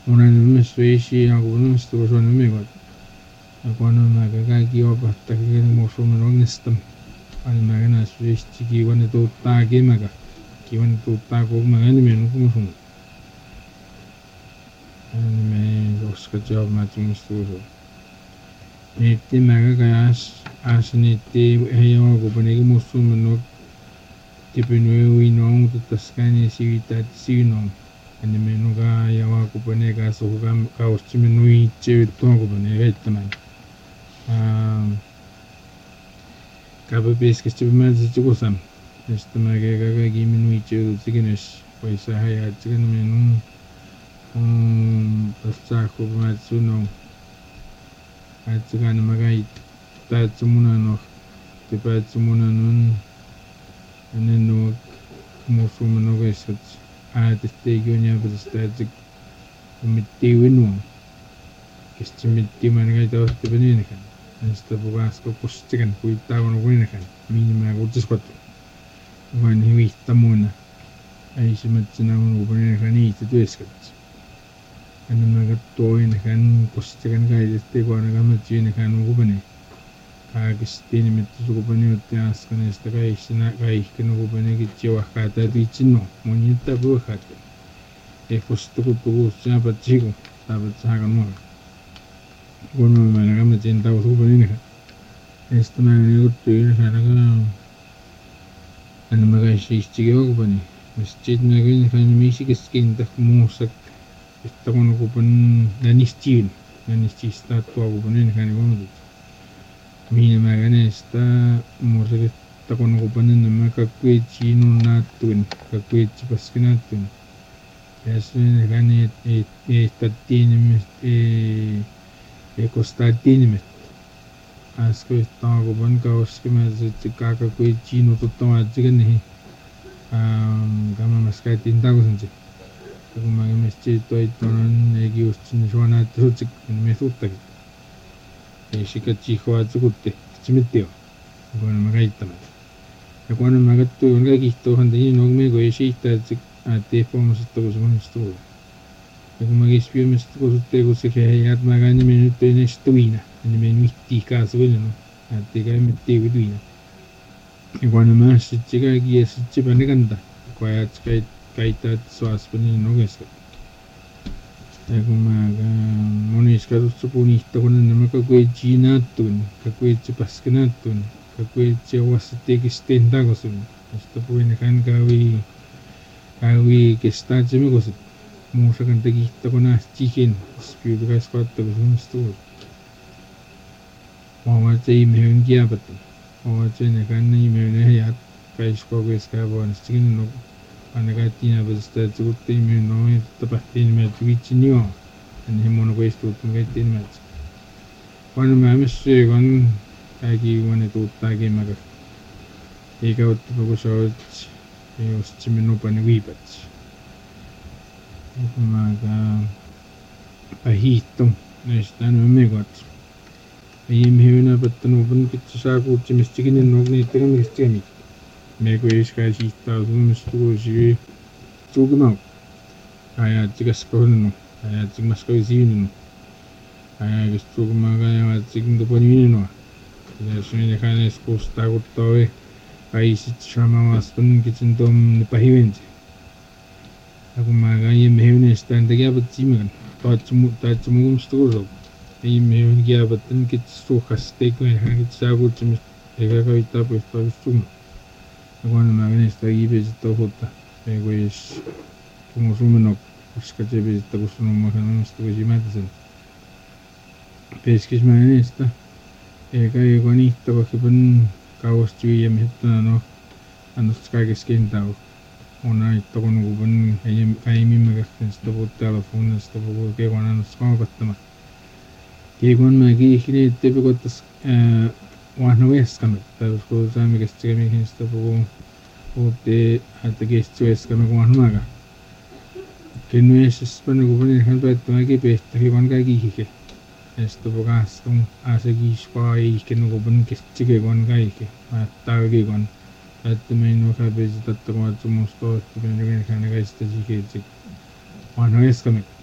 unanimous reishi algunos to so namigot akuano magaga giobata kigin mosumen ognistam ani magana reishi ki wan to tage maga ki wan to tago magani men kumusum ani me oska job matung studio niti magaga asni ti heyo go banegi mosumen no tipinu winong tutaskani sivita sino ani menuga yawa kupanega so ka ostiminu iche tongo banega itaman kabe peske stibemal zigusam estamage gaga giminu iche zigenesh paisa haya zigen menu pasta kubatsuno atzigan magai tatsumuna no tipatsumuna nun aneno mosumen no gesats tegionya berstatik mittiwinu mitti tahu sebenarnya kan nesta bukas ko pustikan kuita kono kan minima utiskwatu wan hiwi tamuna ai simatsina kono kan itu eskat ana magatoin kan pustikan kai kono gamatjin kan ubane kagistini mittu kubane utias kan esta kai sina kai kono kubane kichiwa kata dichino monita buhat pustu kutu siapa ciku dapat sahakan mau kono mana kami cinta kubane ini kan esta mana kutu ini kan ana magai ciku kubane masjid nagin kan misi kiskin tak musak esta kono kuban nanistin statwa kubane kan kono mina magane esta musak esta kono kubane nama kakwe chino natun kakwe chipaskinatun Esme kan tatini costatini asko sta ko ban ka uske me ka koi chino to ajigan nahi gama maska tinta ko sanche to mage mesche to itonan egi ustin shona to chik me sutta ki shika chiho azukutte chimitteo gona maga itama gona maga to nga ki to hande no me go eshi ta te pomos to zon sto como magespio me sto te se che at magani minuto in stuina ni minuti caso no te ga metti viduina e quando ma si chiga chi si ci bene canta qua kai ta so aspeni no gesto e come ga monisca tutto punito con non ma quei ginatun quei ci pascanatun quei ci wasate che stenda così sto poi ne kan kawi kesta jeme gosit musa kan tegi takona chicken spiu guys patta gusum sto mama chei meun kia patti mama chei ne kan ni meun ya kai sko guys ka bon chicken no anaga tina basta tutte meun no tapattin me tuichinio ani mono guys tu tungai tin me quan mamse gon kagi wane tu tage maga eka uttu ko so ostimeno panewipats maga pahitto näistä megot ei mehuna pattanu pun kitsa kuutsimistkin nogni tekemistemi mego iska sitta sumustu si tugma aya tigaskonu aya tigmasko zinu aya gistugma ga tigndo panino ya sene khanes kosta guttoe Kaisi chama waspun kitchen dom pahiwent aku maga ye mehune stand ga batzimen tatsumum storo ye mehun ga batten kitsu khaste ko ha kitsagu chim ega ka ita pues to sum aku maga sta ibe to hota ego is como sumeno uskache be to kusuno mahan sto jimatsen peskis maga sta ega ego ni to kipun kaos chui em hitna no anus kages kentau ona ito kono guban kaimi maga sto telephone sto ke kono anus ko patma ke kon magi hine tebe kotas wahno wes kam tabs ko sami ke stemi hin sto o te at ke sto es kam ko wahno maga ke no es span guban han patma ke pe te kon ka gi ke esto bukas tung asagi spai ke no guban ke chige kon ga ke ta ge kon at me no ka be tat ko at mo sto te ne ga sta ji ke wahno es kam